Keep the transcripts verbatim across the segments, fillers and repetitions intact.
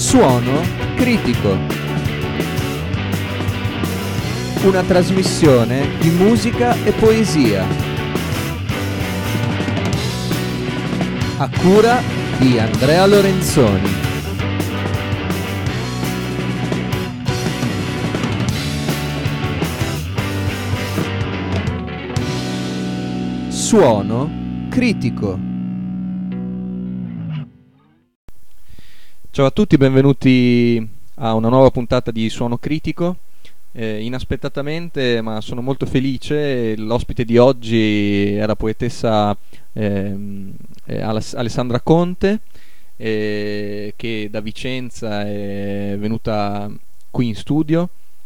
Suono critico. Una trasmissione di musica e poesia. A cura di Andrea Lorenzoni. Suono critico. Ciao a tutti, benvenuti a una nuova puntata di Suono Critico. Eh, inaspettatamente, ma sono molto felice, l'ospite di oggi è la poetessa ehm, eh, Aless- Alessandra Conte, eh, che da Vicenza è venuta qui in studio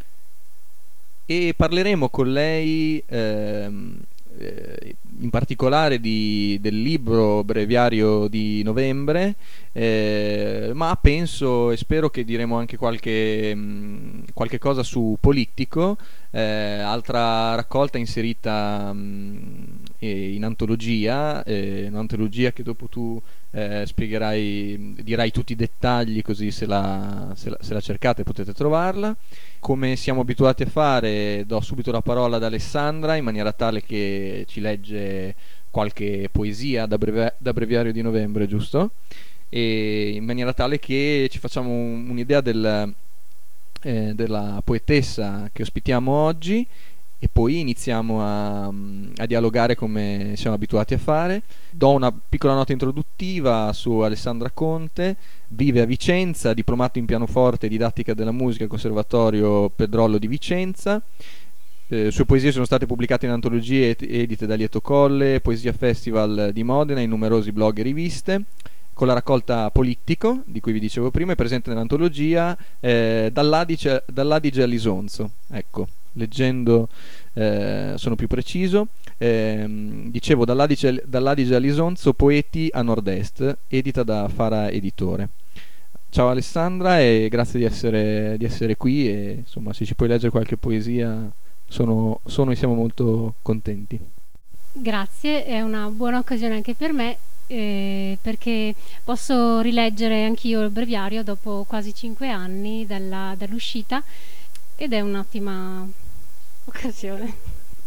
e parleremo con lei ehm, eh, in particolare di, del libro Breviario di novembre, eh, ma penso e spero che diremo anche qualche, mh, qualche cosa su Politico, eh, altra raccolta inserita mh, in antologia, eh, un'antologia che dopo tu eh, spiegherai, dirai tutti i dettagli, così se la, se la, se la cercate potete trovarla. Come siamo abituati a fare, do subito la parola ad Alessandra in maniera tale che ci legge qualche poesia da, breve, da Breviario di novembre, giusto? E in maniera tale che ci facciamo un, un'idea del, eh, della poetessa che ospitiamo oggi e poi iniziamo a, a dialogare come siamo abituati a fare. Do una piccola nota introduttiva su Alessandra Conte. Vive a Vicenza, diplomato in pianoforte e didattica della musica al Conservatorio Pedrollo di Vicenza. Le sue poesie sono state pubblicate in antologie et- edite da Lieto Colle, Poesia Festival di Modena, in numerosi blog e riviste. Con la raccolta Politico, di cui vi dicevo prima, è presente nell'antologia eh, Dall'Adige, Dall'Adige all'Isonzo. Ecco, leggendo eh, sono più preciso. Eh, dicevo Dall'Adige, Dall'Adige all'Isonzo, Poeti a Nord-Est, edita da Fara Editore. Ciao Alessandra e grazie di essere, di essere qui e insomma se ci puoi leggere qualche poesia sono, sono e siamo molto contenti. Grazie, è una buona occasione anche per me eh, perché posso rileggere anch'io il breviario dopo quasi cinque anni dalla, dall'uscita ed è un'ottima occasione.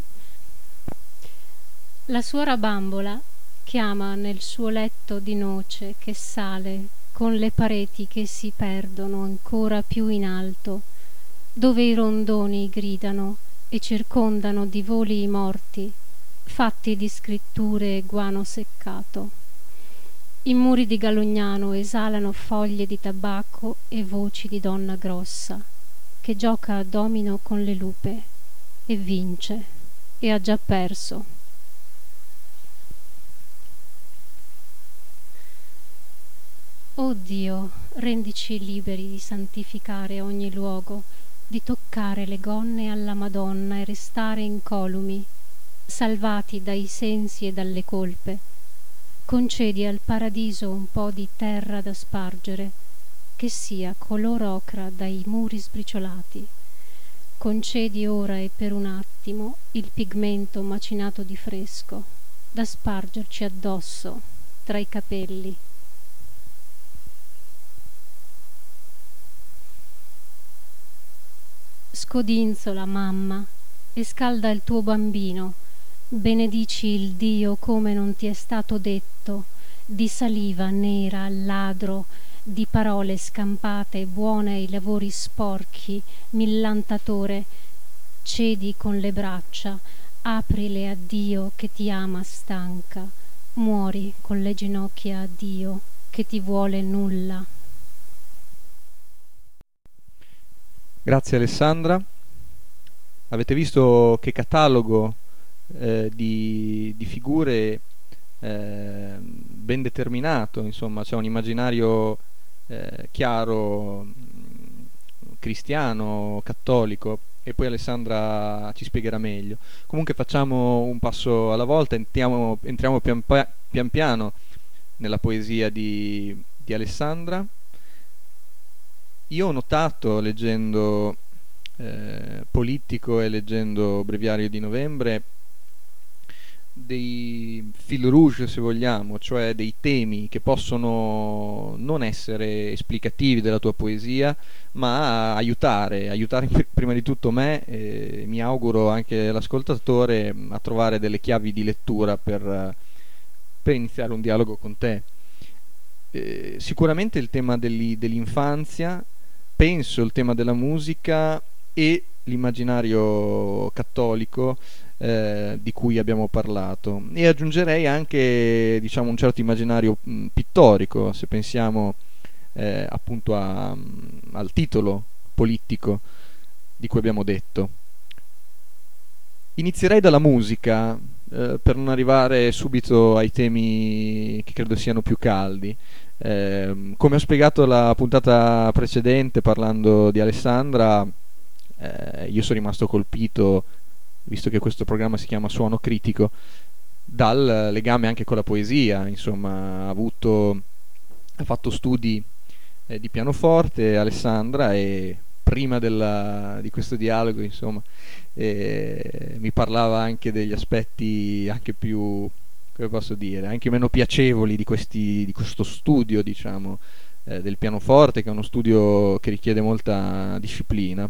La suora bambola chiama nel suo letto di noce che sale con le pareti che si perdono ancora più in alto, dove i rondoni gridano e circondano di voli i morti, fatti di scritture e guano seccato. I muri di Galognano esalano foglie di tabacco e voci di donna grossa, che gioca a domino con le lupe e vince, e ha già perso. Oh Dio, rendici liberi di santificare ogni luogo, di toccare le gonne alla Madonna e restare incolumi, salvati dai sensi e dalle colpe. Concedi al paradiso un po' di terra da spargere, che sia color ocra dai muri sbriciolati. Concedi ora e per un attimo il pigmento macinato di fresco, da spargerci addosso tra i capelli. Scodinzola, mamma, e scalda il tuo bambino, benedici il Dio come non ti è stato detto, di saliva nera al ladro, di parole scampate buone ai lavori sporchi, millantatore, cedi con le braccia, aprile a Dio che ti ama stanca, muori con le ginocchia a Dio che ti vuole nulla. Grazie Alessandra. Avete visto che catalogo eh, di, di figure eh, ben determinato, insomma c'è un immaginario eh, chiaro, mh, cristiano, cattolico, e poi Alessandra ci spiegherà meglio. Comunque facciamo un passo alla volta, entriamo, entriamo pian, pa- pian piano nella poesia di, di Alessandra. Io ho notato, leggendo eh, Politico e leggendo Breviario di novembre, dei fil rouge, se vogliamo, cioè dei temi che possono non essere esplicativi della tua poesia, ma aiutare, aiutare prima di tutto me e mi auguro anche l'ascoltatore a trovare delle chiavi di lettura per, per iniziare un dialogo con te. Eh, sicuramente il tema degli, dell'infanzia, penso il tema della musica e l'immaginario cattolico eh, di cui abbiamo parlato, e aggiungerei anche, diciamo, un certo immaginario mh, pittorico, se pensiamo eh, appunto a, mh, al titolo politico di cui abbiamo detto. Inizierei dalla musica eh, per non arrivare subito ai temi che credo siano più caldi. Eh, come ho spiegato la puntata precedente parlando di Alessandra, eh, io sono rimasto colpito, visto che questo programma si chiama Suono Critico, dal legame anche con la poesia. Insomma, ha avuto ha fatto studi eh, di pianoforte Alessandra, e prima della, di questo dialogo, insomma, eh, mi parlava anche degli aspetti anche più, come posso dire, anche meno piacevoli di, questi, di questo studio, diciamo, eh, del pianoforte, che è uno studio che richiede molta disciplina.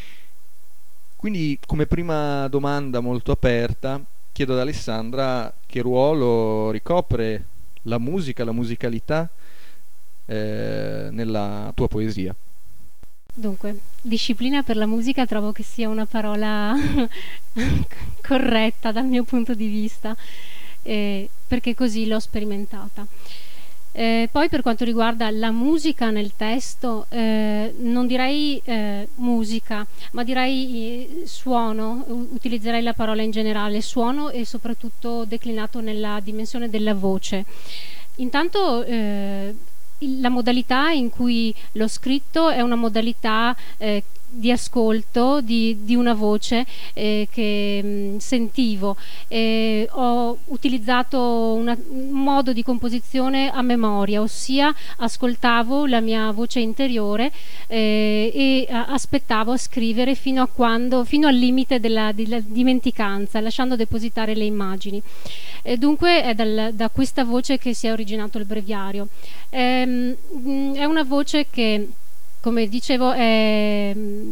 Quindi, come prima domanda molto aperta, chiedo ad Alessandra che ruolo ricopre la musica, la musicalità eh, nella tua poesia. Dunque, disciplina per la musica trovo che sia una parola corretta dal mio punto di vista, eh, perché così l'ho sperimentata. Eh, poi per quanto riguarda la musica nel testo, eh, non direi eh, musica, ma direi eh, suono, utilizzerei la parola in generale, suono, e soprattutto declinato nella dimensione della voce. Intanto eh, la modalità in cui l'ho scritto è una modalità eh, di ascolto di, di una voce eh, che mh, sentivo. Eh, ho utilizzato una, un modo di composizione a memoria, ossia ascoltavo la mia voce interiore eh, e a, aspettavo a scrivere fino a quando, fino al limite della, della dimenticanza, lasciando depositare le immagini. E dunque è dal, da questa voce che si è originato il breviario. Ehm, è una voce che, come dicevo, è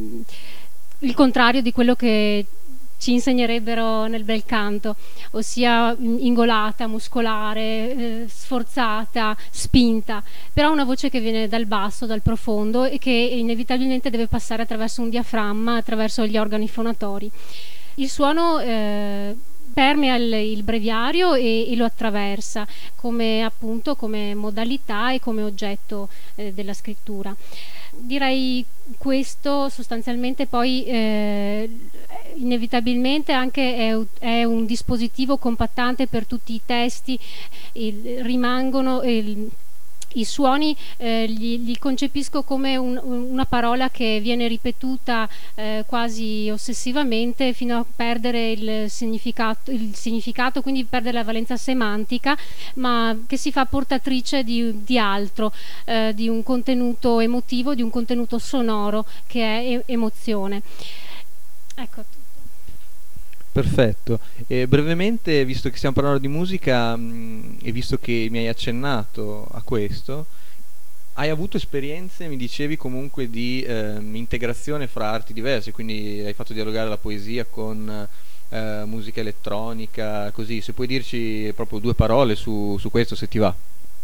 il contrario di quello che ci insegnerebbero nel bel canto, ossia ingolata, muscolare, eh, sforzata, spinta, però una voce che viene dal basso, dal profondo, e che inevitabilmente deve passare attraverso un diaframma, attraverso gli organi fonatori. Il suono eh, permea il, il breviario e, e lo attraversa come, appunto, come modalità e come oggetto eh, della scrittura. Direi questo sostanzialmente. Poi eh, inevitabilmente anche è, è un dispositivo compattante per tutti i testi. Il, rimangono il, i suoni eh, li, li concepisco come un, una parola che viene ripetuta eh, quasi ossessivamente fino a perdere il significato, il significato, quindi perdere la valenza semantica, ma che si fa portatrice di, di altro, eh, di un contenuto emotivo, di un contenuto sonoro che è emozione. Ecco. Perfetto. E brevemente, visto che stiamo parlando di musica mh, e visto che mi hai accennato a questo, hai avuto esperienze, mi dicevi comunque, di eh, integrazione fra arti diverse, quindi hai fatto dialogare la poesia con eh, musica elettronica, così. Se puoi dirci proprio due parole su, su questo, se ti va.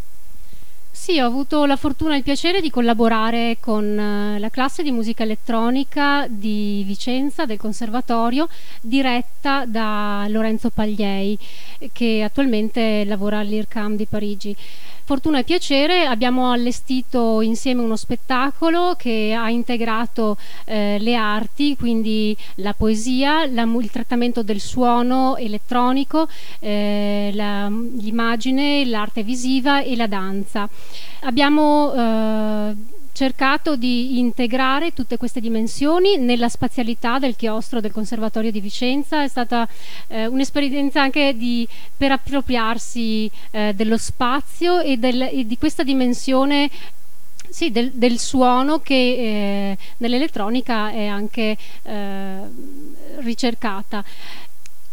Sì, ho avuto la fortuna e il piacere di collaborare con uh, la classe di musica elettronica di Vicenza, del Conservatorio, diretta da Lorenzo Pagliei, che attualmente lavora all'I R C A M di Parigi. Fortuna e piacere, abbiamo allestito insieme uno spettacolo che ha integrato eh, le arti, quindi la poesia, la, il trattamento del suono elettronico, eh, la, l'immagine, l'arte visiva e la danza. Abbiamo eh, cercato di integrare tutte queste dimensioni nella spazialità del chiostro del Conservatorio di Vicenza. È stata eh, un'esperienza anche di, per appropriarsi eh, dello spazio e, del, e di questa dimensione, sì, del, del suono che eh, nell'elettronica è anche eh, ricercata.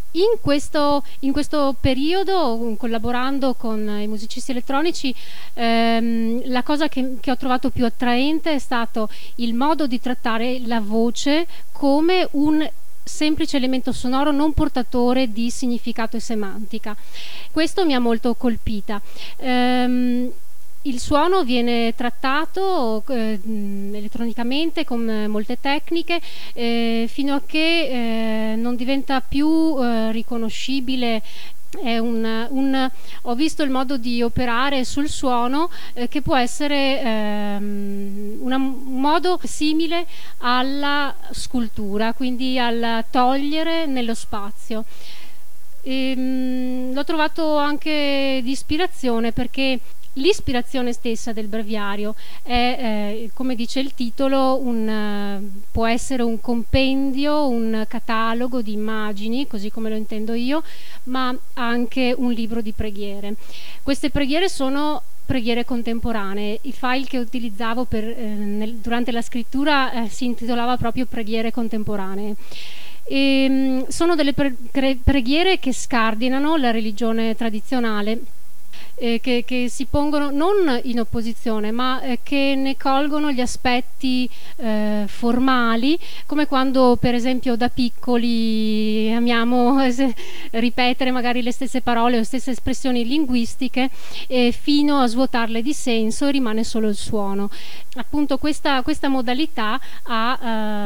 In questo, in questo periodo, collaborando con i musicisti elettronici, ehm, la cosa che, che ho trovato più attraente è stato il modo di trattare la voce come un semplice elemento sonoro non portatore di significato e semantica. Questo mi ha molto colpita. Ehm, Il suono viene trattato eh, elettronicamente con eh, molte tecniche eh, fino a che eh, non diventa più eh, riconoscibile. È un, un, ho visto il modo di operare sul suono eh, che può essere ehm, una, un modo simile alla scultura, quindi al togliere nello spazio. E, mh, l'ho trovato anche di ispirazione, perché l'ispirazione stessa del breviario è, eh, come dice il titolo, un, uh, può essere un compendio, un catalogo di immagini, così come lo intendo io, ma anche un libro di preghiere. Queste preghiere sono preghiere contemporanee. Il file che utilizzavo per, eh, nel, durante la scrittura eh, si intitolava proprio Preghiere contemporanee. E, mh, sono delle pre- preghiere che scardinano la religione tradizionale, Eh, che, che si pongono non in opposizione, ma eh, che ne colgono gli aspetti eh, formali, come quando per esempio da piccoli amiamo eh, ripetere magari le stesse parole o le stesse espressioni linguistiche eh, fino a svuotarle di senso e rimane solo il suono. Appunto questa, questa modalità ha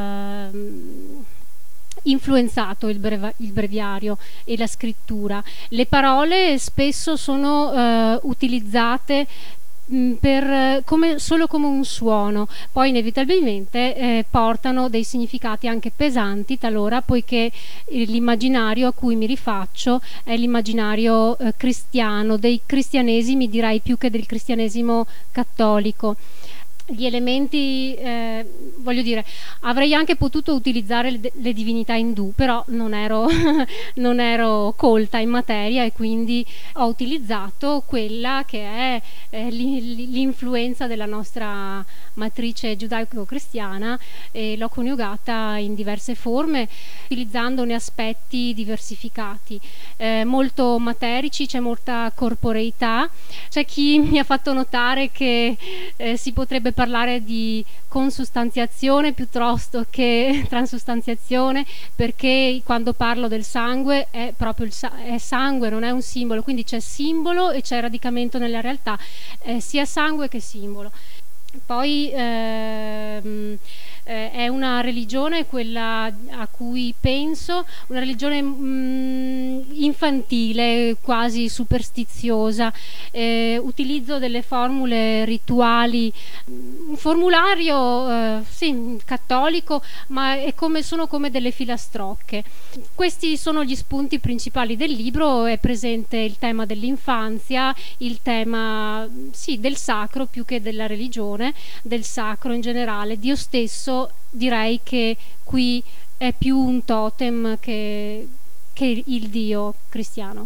eh, influenzato il, breva, il breviario e la scrittura. Le parole spesso sono eh, utilizzate mh, per, come, solo come un suono, poi inevitabilmente eh, portano dei significati anche pesanti talora, poiché eh, l'immaginario a cui mi rifaccio è l'immaginario eh, cristiano, dei cristianesimi, direi più che del cristianesimo cattolico. Gli elementi, eh, voglio dire, avrei anche potuto utilizzare le, le divinità indù, però non ero, non ero colta in materia e quindi ho utilizzato quella che è eh, l'influenza della nostra matrice giudaico-cristiana e l'ho coniugata in diverse forme, utilizzandone aspetti diversificati, eh, molto materici, c'è molta corporeità. C'è chi mi ha fatto notare che eh, si potrebbe parlare di consustanziazione piuttosto che transustanziazione, perché quando parlo del sangue è proprio il sa- è sangue, non è un simbolo, quindi c'è simbolo e c'è radicamento nella realtà, eh, sia sangue che simbolo. Poi ehm, eh, è una religione, quella a cui penso, una religione mh, infantile, quasi superstiziosa, eh, utilizzo delle formule rituali, un formulario eh, sì, cattolico, ma è come, sono come delle filastrocche. Questi sono gli spunti principali del libro. È presente il tema dell'infanzia, il tema sì, del sacro più che della religione, del sacro in generale. Dio stesso, direi che qui è più un totem che, che il Dio cristiano.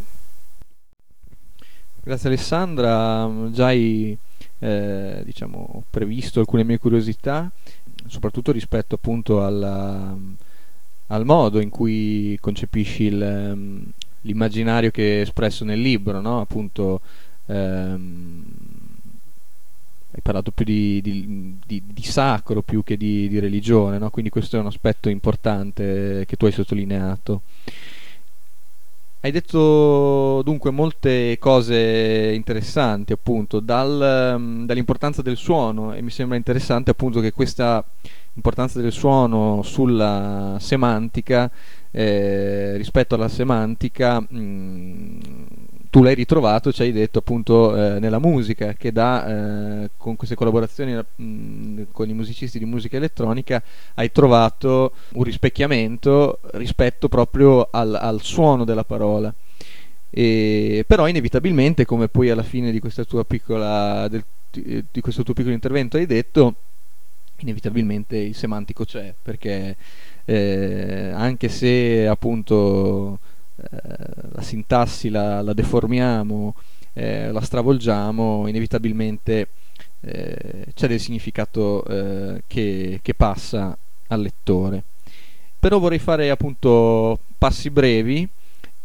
Grazie Alessandra, già hai eh, diciamo, previsto alcune mie curiosità, soprattutto rispetto appunto alla, al modo in cui concepisci il, l'immaginario che è espresso nel libro, no? Appunto ehm, hai parlato più di, di, di, di sacro più che di, di religione, no? Quindi questo è un aspetto importante che tu hai sottolineato. Hai detto dunque molte cose interessanti, appunto, dal, dall'importanza del suono, e mi sembra interessante appunto che questa importanza del suono sulla semantica, eh, rispetto alla semantica, mh, tu l'hai ritrovato, ci hai detto appunto eh, nella musica, che da eh, con queste collaborazioni mh, con i musicisti di musica elettronica hai trovato un rispecchiamento rispetto proprio al, al suono della parola. E, però inevitabilmente, come poi alla fine di questa tua piccola del, di questo tuo piccolo intervento hai detto, inevitabilmente il semantico c'è, perché eh, anche se appunto eh, la sintassi la, la deformiamo, eh, la stravolgiamo, inevitabilmente eh, c'è del significato eh, che, che passa al lettore. Però vorrei fare appunto passi brevi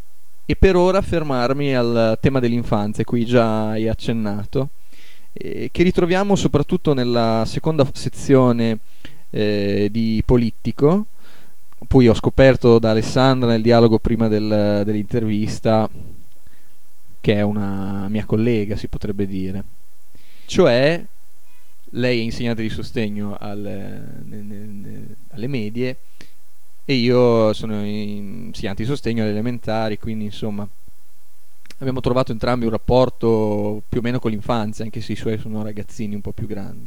e per ora fermarmi al tema dell'infanzia, cui già hai accennato, eh, che ritroviamo soprattutto nella seconda sezione eh, di Politico. Poi ho scoperto da Alessandra nel dialogo prima del- dell'intervista, che è una mia collega, si potrebbe dire. Cioè, lei è insegnante di sostegno al- ne- ne- ne- alle medie e io sono insegnante di sostegno alle elementari, quindi insomma abbiamo trovato entrambi un rapporto più o meno con l'infanzia, anche se i suoi sono ragazzini un po' più grandi.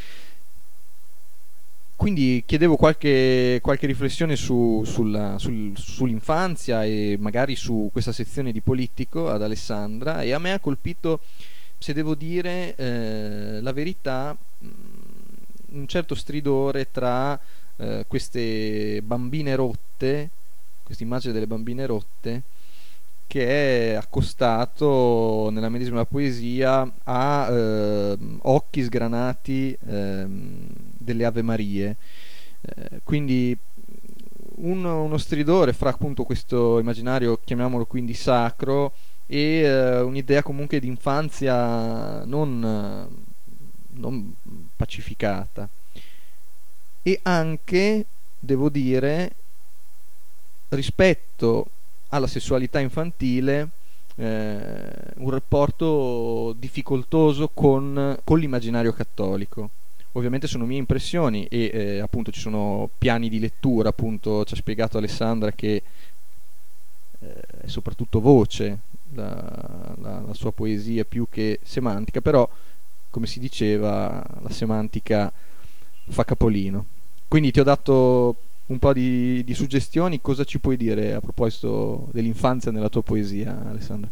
Quindi chiedevo qualche, qualche riflessione su- sulla- sul- sull'infanzia e magari su questa sezione di Politico ad Alessandra, e a me ha colpito, se devo dire eh, la verità, mh, un certo stridore tra eh, queste bambine rotte, questa immagine delle bambine rotte, che è accostato nella medesima poesia a eh, occhi sgranati ehm, delle Ave Marie. Eh, quindi un- uno stridore fra appunto questo immaginario, chiamiamolo quindi sacro, e eh, un'idea comunque di infanzia non, eh, non pacificata. E anche, devo dire, rispetto alla sessualità infantile, eh, un rapporto difficoltoso con, con l'immaginario cattolico. Ovviamente sono mie impressioni e eh, appunto ci sono piani di lettura, appunto ci ha spiegato Alessandra che eh, è soprattutto voce la, la, la sua poesia più che semantica, però come si diceva la semantica fa capolino. Quindi ti ho dato un po' di, di suggestioni. Cosa ci puoi dire a proposito dell'infanzia nella tua poesia, Alessandra?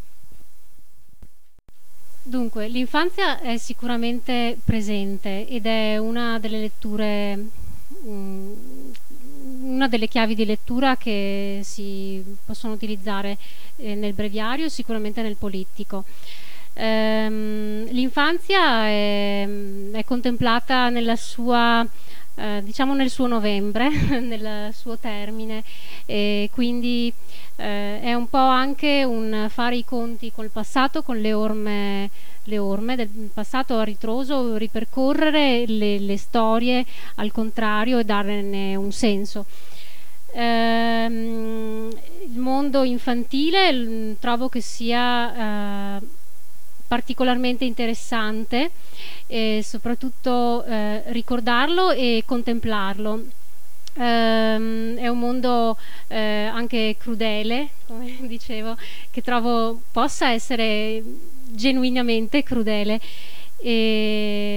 Dunque, l'infanzia è sicuramente presente ed è una delle letture, mm, una delle chiavi di lettura che si possono utilizzare eh, nel breviario e sicuramente nel politico. Ehm, l'infanzia è, è contemplata nella sua, eh, diciamo nel suo novembre, nel suo termine, e quindi eh, è un po' anche un fare i conti col passato, con le orme, le orme del passato a ritroso, ripercorrere le, le storie al contrario e darne un senso. Ehm, il mondo infantile l- trovo che sia eh, particolarmente interessante e soprattutto eh, ricordarlo e contemplarlo. Ehm, è un mondo eh, anche crudele, come dicevo, che trovo possa essere genuinamente crudele. E,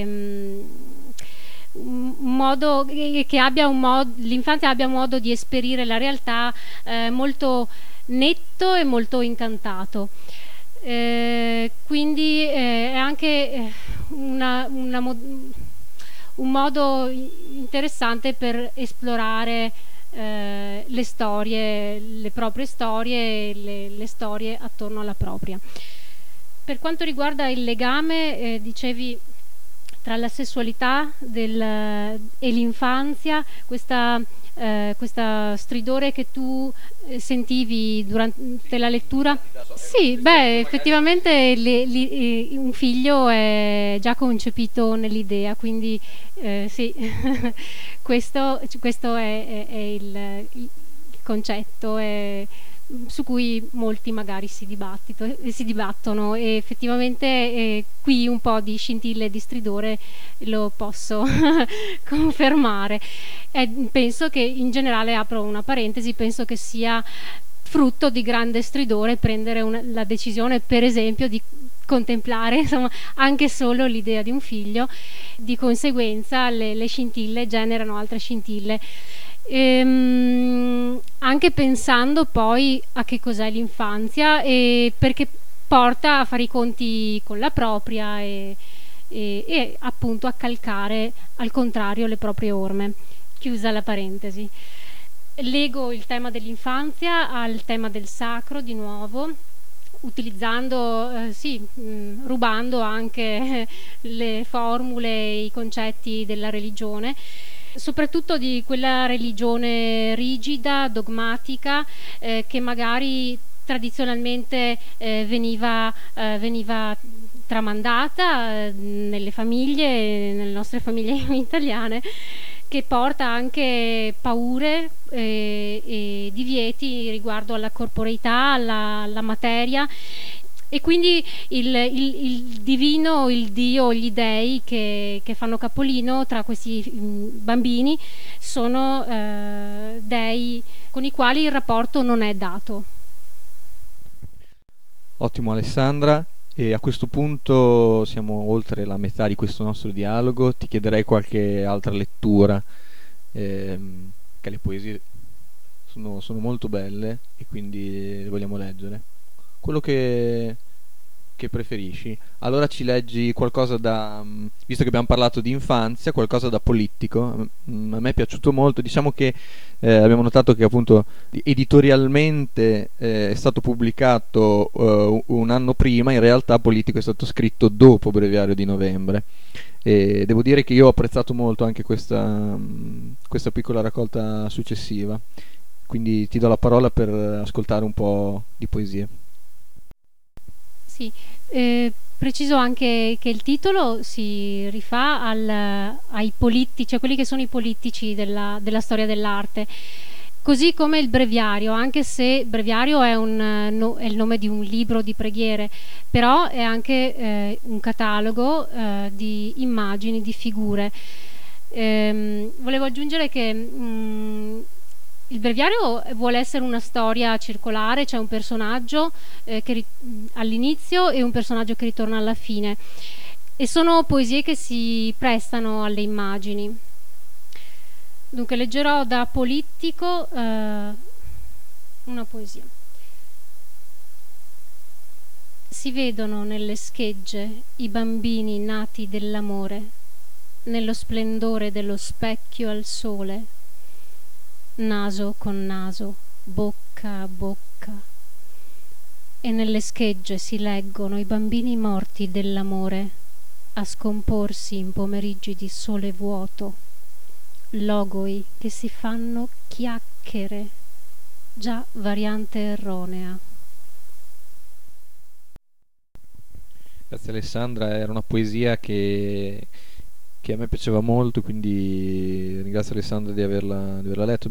un modo che abbia un modo, l'infanzia abbia modo di esperire la realtà eh, molto netto e molto incantato. Eh, quindi eh, è anche una, una mod- un modo interessante per esplorare eh, le storie, le proprie storie, le, le storie attorno alla propria. Per quanto riguarda il legame, eh, dicevi, tra la sessualità del, e l'infanzia, questa, eh, questa stridore che tu eh, sentivi durante la lettura. Sì, beh, effettivamente le, li, un figlio è già concepito nell'idea, quindi eh, sì, questo, questo è, è, è il, il concetto è, su cui molti magari si, si dibattono, e effettivamente eh, qui un po' di scintille di stridore lo posso confermare. E penso che in generale, apro una parentesi, penso che sia frutto di grande stridore prendere una, la decisione, per esempio, di contemplare insomma anche solo l'idea di un figlio. Di conseguenza le, le scintille generano altre scintille. Ehm, anche pensando poi a che cos'è l'infanzia, e perché porta a fare i conti con la propria e, e, e appunto a calcare al contrario le proprie orme. Chiusa la parentesi. Lego il tema dell'infanzia al tema del sacro di nuovo, utilizzando, eh, sì, mh, rubando anche le formule e i concetti della religione, soprattutto di quella religione rigida, dogmatica, eh, che magari tradizionalmente eh, veniva, eh, veniva tramandata eh, nelle famiglie, nelle nostre famiglie italiane, che porta anche paure eh, e divieti riguardo alla corporeità, alla, alla materia, e quindi il, il, il divino, il Dio, gli dei che, che fanno capolino tra questi mh, bambini sono eh, dei con i quali il rapporto non è dato. Ottimo Alessandra, e a questo punto siamo oltre la metà di questo nostro dialogo. Ti chiederei qualche altra lettura, ehm, che le poesie sono, sono molto belle e quindi le vogliamo leggere. Quello che, che preferisci. Allora ci leggi qualcosa da, mm, visto che abbiamo parlato di infanzia, qualcosa da politico. Mm, A me è piaciuto molto, diciamo che eh, abbiamo notato che appunto editorialmente eh, è stato pubblicato eh, un anno prima, in realtà Politico è stato scritto dopo Breviario di novembre. E devo dire che io ho apprezzato molto anche questa, mm, questa piccola raccolta successiva, quindi ti do la parola per ascoltare un po' di poesie. Sì, eh, preciso anche che il titolo si rifà al, ai politici, cioè quelli che sono i politici della, della storia dell'arte, così come il breviario, anche se breviario è, un, no, è il nome di un libro di preghiere, però è anche eh, un catalogo eh, di immagini, di figure. Ehm, volevo aggiungere che mh, il breviario vuole essere una storia circolare, c'è un personaggio eh, che ri- all'inizio e un personaggio che ritorna alla fine, e sono poesie che si prestano alle immagini. Dunque leggerò da Politico eh, una poesia. Si vedono nelle schegge i bambini nati dell'amore, nello splendore dello specchio al sole, naso con naso, bocca a bocca, e nelle schegge si leggono i bambini morti dell'amore a scomporsi in pomeriggi di sole vuoto, logoi che si fanno chiacchiere, già variante erronea. Grazie Alessandra, era una poesia che, che a me piaceva molto, quindi ringrazio Alessandra di averla, di averla letto.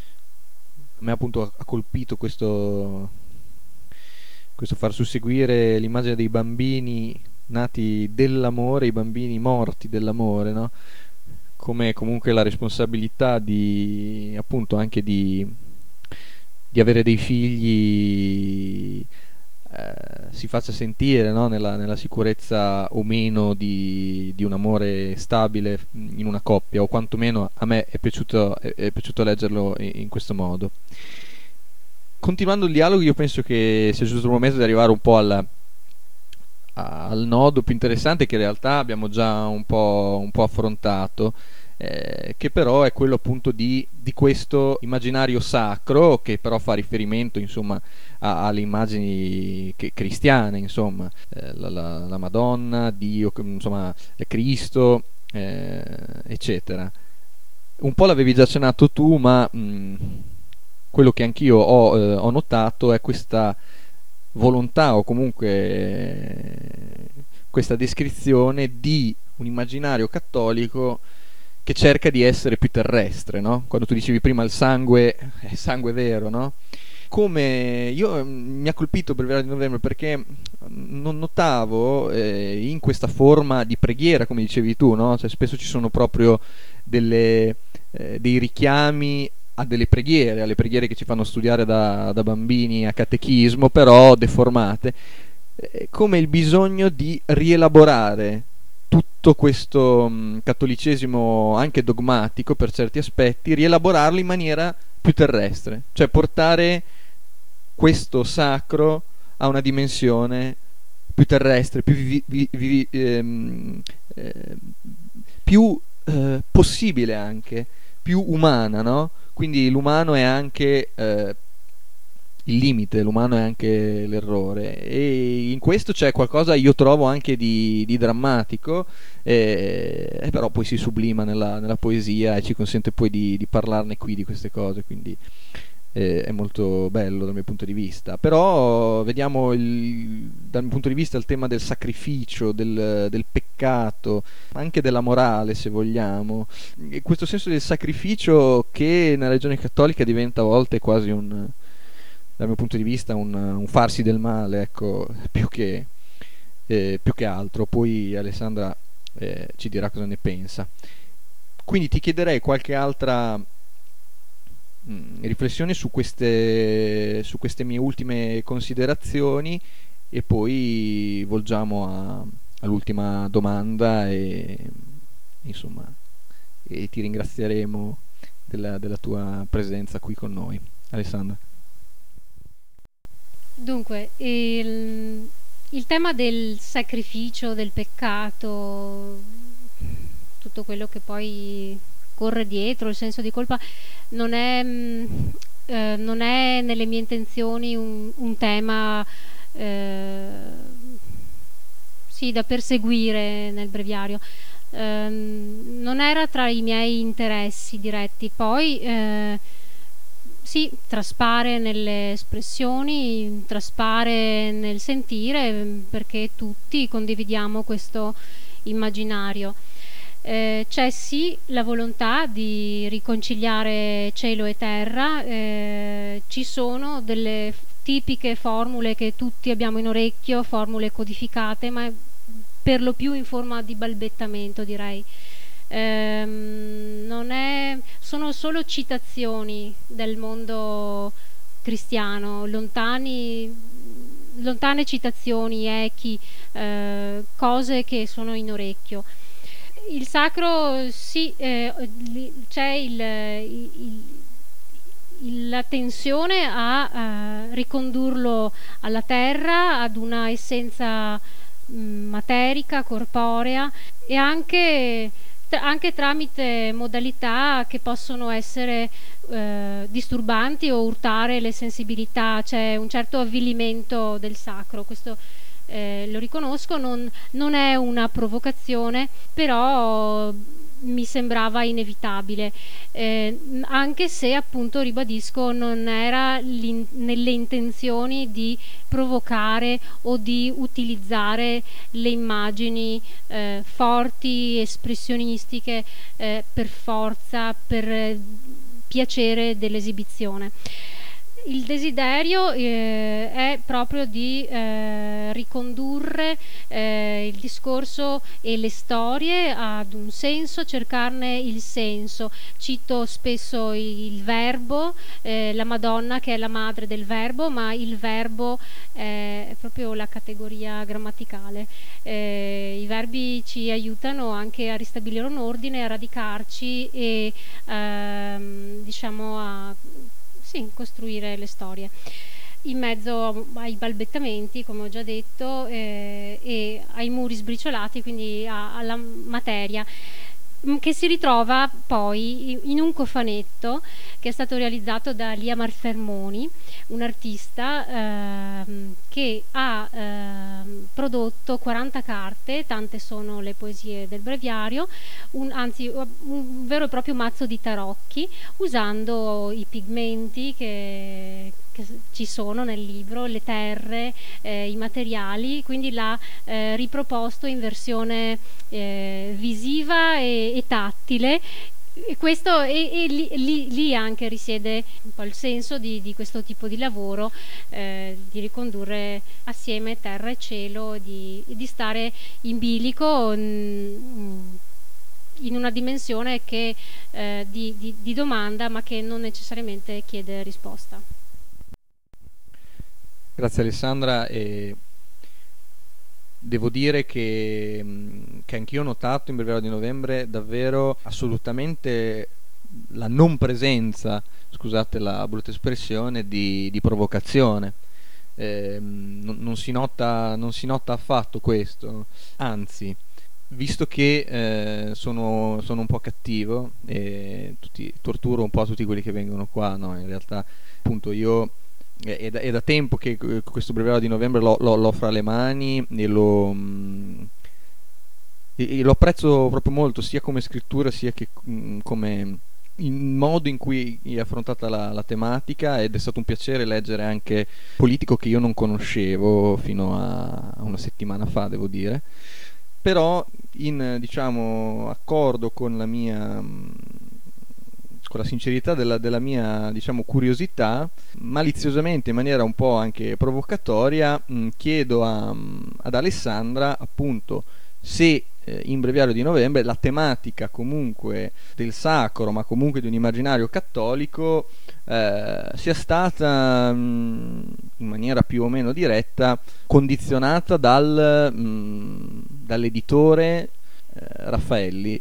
A me appunto ha colpito questo, questo far susseguire l'immagine dei bambini nati dell'amore, i bambini morti dell'amore, no? Come comunque la responsabilità di appunto anche di, di avere dei figli eh, si faccia sentire, no? nella, nella sicurezza o meno di, di un amore stabile in una coppia, o quantomeno a me è piaciuto, è, è piaciuto leggerlo in, in questo modo. Continuando il dialogo, io penso che sia giusto il momento di arrivare un po' al, al nodo più interessante, che in realtà abbiamo già un po', un po' affrontato, eh, che però è quello appunto di, di questo immaginario sacro, che però fa riferimento insomma a, alle immagini che, cristiane, insomma, eh, la, la, la Madonna, Dio, insomma Cristo, eh, eccetera. Un po' l'avevi già accennato tu, ma mh, quello che anch'io ho, eh, ho notato è questa volontà, o comunque eh, questa descrizione di un immaginario cattolico che cerca di essere più terrestre, no? Quando tu dicevi prima il sangue è sangue vero, no? Come io mi ha colpito il Breviario di novembre, perché non notavo eh, in questa forma di preghiera, come dicevi tu, no? Cioè, spesso ci sono proprio delle, eh, dei richiami a delle preghiere, alle preghiere che ci fanno studiare da, da bambini a catechismo, però deformate, eh, come il bisogno di rielaborare tutto questo mh, cattolicesimo anche dogmatico per certi aspetti, rielaborarlo in maniera più terrestre, cioè portare questo sacro a una dimensione più terrestre, più vivi, vivi, ehm, eh, più eh, possibile, anche più umana, no? Quindi l'umano è anche eh, il limite, l'umano è anche l'errore, e in questo c'è qualcosa, io trovo, anche di, di drammatico, eh, e però poi si sublima nella, nella poesia e ci consente poi di, di parlarne qui di queste cose, quindi eh, è molto bello dal mio punto di vista. Però vediamo il, dal mio punto di vista il tema del sacrificio, del, del peccato, anche della morale, se vogliamo, e questo senso del sacrificio che nella religione cattolica diventa a volte quasi un, dal mio punto di vista, un, un farsi del male, ecco, più che, eh, più che altro. Poi Alessandra eh, ci dirà cosa ne pensa. Quindi ti chiederei qualche altra mh, riflessione su queste, su queste mie ultime considerazioni, e poi volgiamo a, all'ultima domanda e insomma e ti ringrazieremo della, della tua presenza qui con noi, Alessandra. Dunque, il, il tema del sacrificio, del peccato, tutto quello che poi corre dietro, il senso di colpa, non è, mh, eh, non è nelle mie intenzioni un, un tema eh, sì, da perseguire nel breviario. Eh, non era tra i miei interessi diretti. Poi eh, sì, traspare nelle espressioni, traspare nel sentire, perché tutti condividiamo questo immaginario. Eh, c'è sì la volontà di riconciliare cielo e terra, eh, ci sono delle tipiche formule che tutti abbiamo in orecchio, formule codificate, ma per lo più in forma di balbettamento, direi. Ehm, non è, sono solo citazioni del mondo cristiano, lontani, lontane citazioni, echi, eh, cose che sono in orecchio. Il sacro, sì, eh, c'è il, il, il, la tensione a, a ricondurlo alla terra, ad una essenza mh, materica, corporea, e anche anche tramite modalità che possono essere eh, disturbanti o urtare le sensibilità. C'è un certo avvilimento del sacro, questo eh, lo riconosco, non, non è una provocazione, però mi sembrava inevitabile, eh, anche se appunto, ribadisco, non era nelle intenzioni di provocare o di utilizzare le immagini eh, forti, espressionistiche, eh, per forza, per piacere dell'esibizione. Il desiderio eh, è proprio di eh, ricondurre eh, il discorso e le storie ad un senso, cercarne il senso. Cito spesso il verbo, eh, la Madonna che è la madre del verbo, ma il verbo eh, è proprio la categoria grammaticale. Eh, I verbi ci aiutano anche a ristabilire un ordine, a radicarci e ehm, diciamo a sì, costruire le storie in mezzo ai balbettamenti, come ho già detto, eh, e ai muri sbriciolati, quindi a, alla materia, che si ritrova poi in un cofanetto che è stato realizzato da Lia Marfermoni, un artista ehm, che ha ehm, prodotto quaranta carte, tante sono le poesie del breviario, un, anzi un vero e proprio mazzo di tarocchi, usando i pigmenti che che ci sono nel libro, le terre, eh, i materiali, quindi l'ha eh, riproposto in versione eh, visiva e, e tattile, e questo e, e lì, lì, lì anche risiede un po' il senso di, di questo tipo di lavoro, eh, di ricondurre assieme terra e cielo, di, di stare in bilico mh, in una dimensione che, eh, di, di, di domanda, ma che non necessariamente chiede risposta. Grazie Alessandra, e devo dire che, che anch'io ho notato in Breviario di Novembre davvero assolutamente la non presenza, scusate la brutta espressione, di, di provocazione. Eh, non, non, si nota, non si nota affatto questo, anzi, visto che eh, sono, sono un po' cattivo e tutti, torturo un po' tutti quelli che vengono qua, no? In realtà appunto io è da, è da tempo che questo Breviario di Novembre l'ho, l'ho, l'ho fra le mani e lo, mh, e, e lo apprezzo proprio molto, sia come scrittura sia che mh, come, il modo in cui è affrontata la, la tematica, ed è stato un piacere leggere anche politico che io non conoscevo fino a, a una settimana fa, devo dire, però in, diciamo, accordo con la mia con la sincerità della, della mia, diciamo, curiosità, maliziosamente, in maniera un po' anche provocatoria, mh, chiedo a, ad Alessandra, appunto, se eh, in Breviario di Novembre la tematica comunque del sacro, ma comunque di un immaginario cattolico, eh, sia stata mh, in maniera più o meno diretta condizionata dal, mh, dall'editore eh, Raffaelli.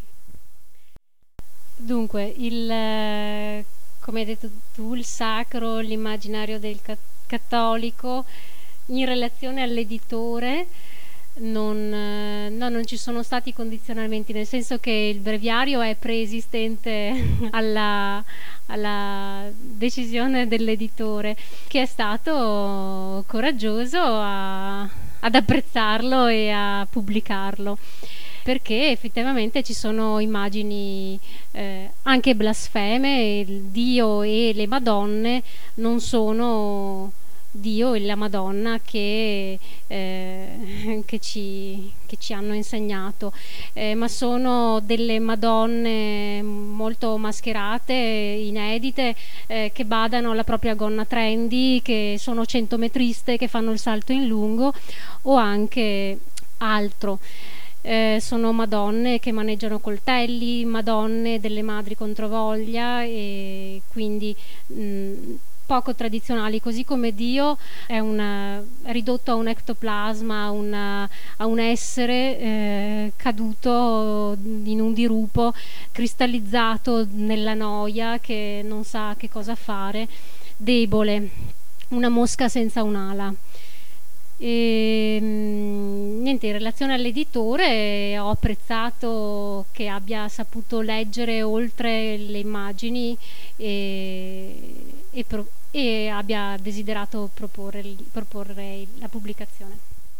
Dunque, il, eh, come hai detto tu, il sacro, l'immaginario del ca- cattolico, in relazione all'editore non, eh, no, non ci sono stati condizionamenti, nel senso che il breviario è preesistente alla, alla decisione dell'editore, che è stato coraggioso a, ad apprezzarlo e a pubblicarlo, perché effettivamente ci sono immagini eh, anche blasfeme. Il Dio e le Madonne non sono Dio e la Madonna che, eh, che, ci, che ci hanno insegnato, eh, ma sono delle Madonne molto mascherate, inedite, eh, che badano alla propria gonna trendy, che sono centometriste, che fanno il salto in lungo o anche altro. Eh, sono Madonne che maneggiano coltelli, Madonne delle madri controvoglia, e quindi mh, poco tradizionali, così come Dio è, una, è ridotto a un ectoplasma, una, a un essere eh, caduto in un dirupo, cristallizzato nella noia, che non sa che cosa fare, debole, una mosca senza un'ala. E, niente, in relazione all'editore ho apprezzato che abbia saputo leggere oltre le immagini e, e, pro, e abbia desiderato proporre, proporre la pubblicazione.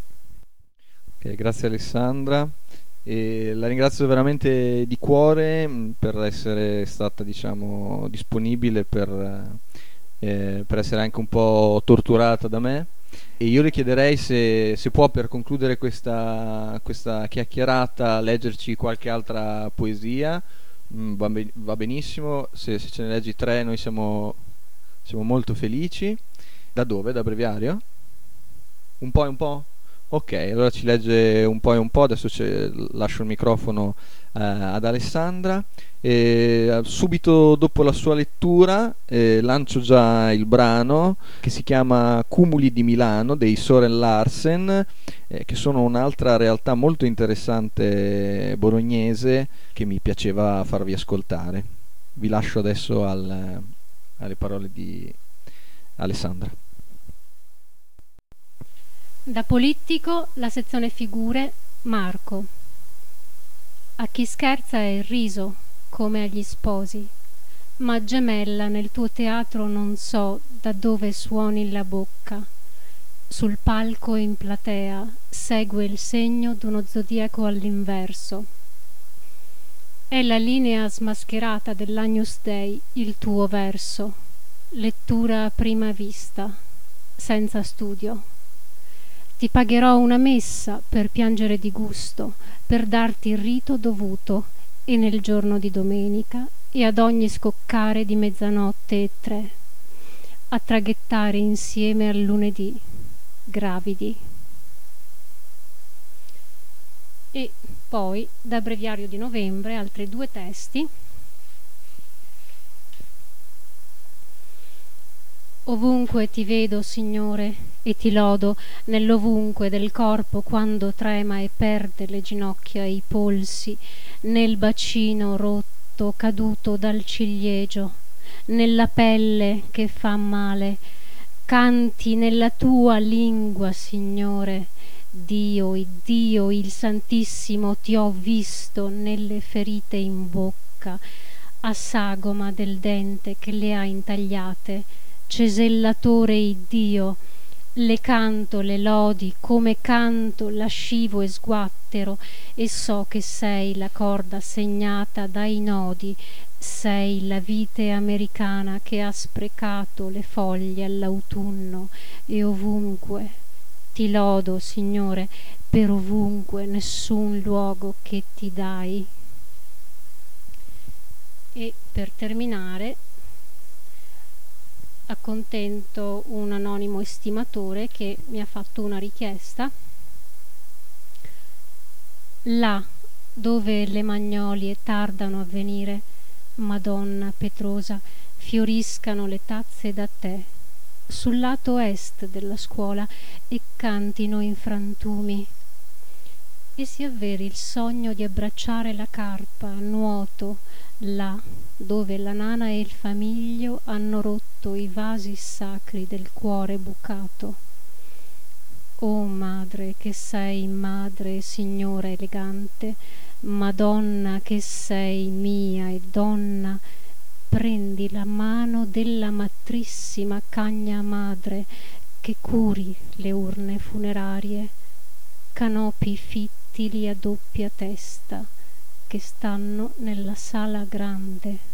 Okay, grazie Alessandra, e la ringrazio veramente di cuore per essere stata, diciamo, disponibile per, eh, per essere anche un po' torturata da me. E io le chiederei se, se può, per concludere questa, questa chiacchierata, leggerci qualche altra poesia. Mm, va, ben, va benissimo, se, se ce ne leggi tre noi siamo, siamo molto felici. Da dove? Da Breviario? Un po' e un po'? Ok, allora ci legge un po' e un po', adesso lascio il microfono eh, ad Alessandra. E subito dopo la sua lettura eh, lancio già il brano, che si chiama Cumuli di Milano dei Soren Larsen, eh, che sono un'altra realtà molto interessante bolognese che mi piaceva farvi ascoltare. Vi lascio adesso al, alle parole di Alessandra. Da Polittico, la sezione figure, Marco. A chi scherza è il riso, come agli sposi, ma gemella nel tuo teatro non so da dove suoni la bocca. Sul palco in platea segue il segno d'uno zodiaco all'inverso. È la linea smascherata dell'Agnus Dei il tuo verso, lettura a prima vista, senza studio. Ti pagherò una messa per piangere di gusto, per darti il rito dovuto, e nel giorno di domenica, e ad ogni scoccare di mezzanotte e tre, a traghettare insieme al lunedì, gravidi. E poi, da Breviario di Novembre, altri due testi. Ovunque ti vedo, Signore, e ti lodo nell'ovunque del corpo quando trema e perde le ginocchia e i polsi, nel bacino rotto caduto dal ciliegio, nella pelle che fa male. Canti nella tua lingua, Signore. Dio, Dio, il Santissimo, ti ho visto nelle ferite in bocca, a sagoma del dente che le ha intagliate. Cesellatore Iddio, Le canto le lodi come canto lascivo e sguattero, e so che sei la corda segnata dai nodi, sei la vite americana che ha sprecato le foglie all'autunno, e ovunque ti lodo, Signore, per ovunque nessun luogo che ti dai. E per terminare accontento un anonimo estimatore che mi ha fatto una richiesta. Là dove le magnolie tardano a venire, Madonna Petrosa, fioriscano le tazze da tè sul lato est della scuola e cantino in frantumi, e si avveri il sogno di abbracciare la carpa a nuoto là dove la nana e il famiglio hanno rotto i vasi sacri del cuore bucato. O madre che sei madre, signora elegante, Madonna che sei mia e donna, prendi la mano della matrissima cagna madre che curi le urne funerarie, canopi fittili a doppia testa che stanno nella sala grande.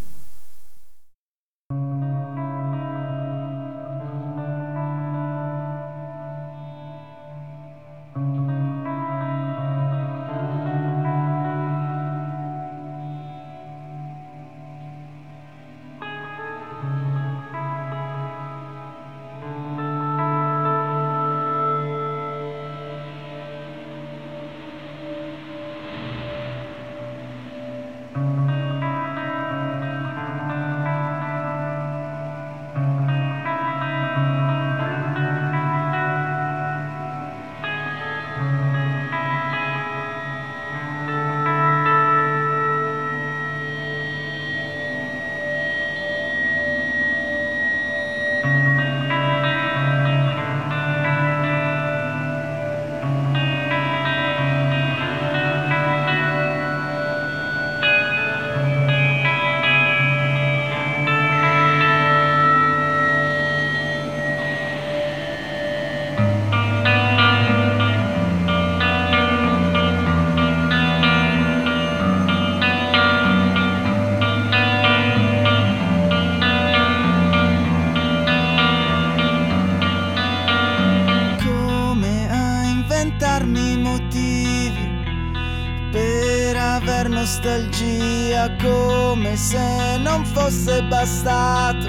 Nostalgia, come se non fosse bastato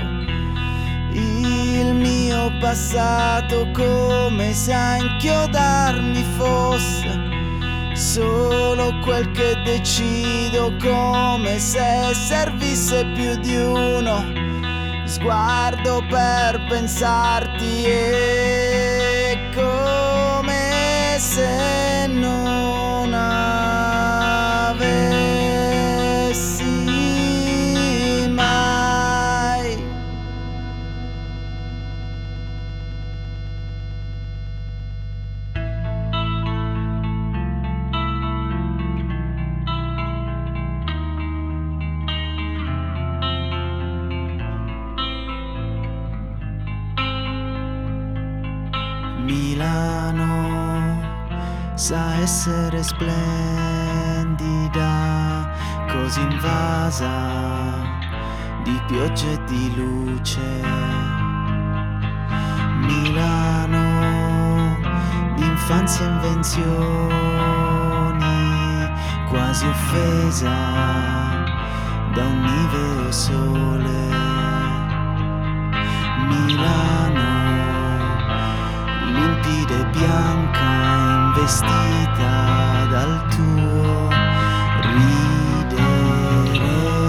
il mio passato, come se a inchiodarmi fosse solo quel che decido, come se servisse più di uno sguardo per pensarti, e come se non avessi Milano sa essere splendida, così invasa di pioggia e di luce. Milano di infanzia e invenzioni, quasi offesa da un niveo sole. Milano limpida e bianca, investita dal tuo ridere.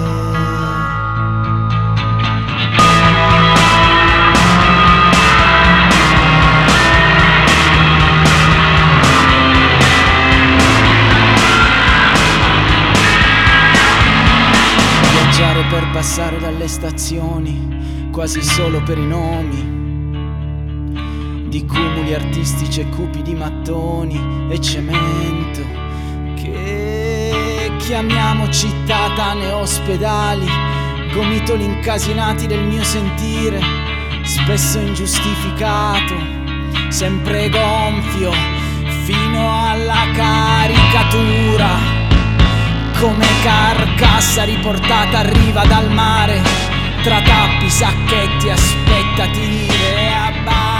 Viaggiare per passare dalle stazioni, quasi solo per i nomi di cumuli artistici e cupi di mattoni e cemento che chiamiamo città, tane, ospedali, gomitoli incasinati del mio sentire, spesso ingiustificato, sempre gonfio fino alla caricatura, come carcassa riportata a riva dal mare, tra tappi, sacchetti, aspettative e abba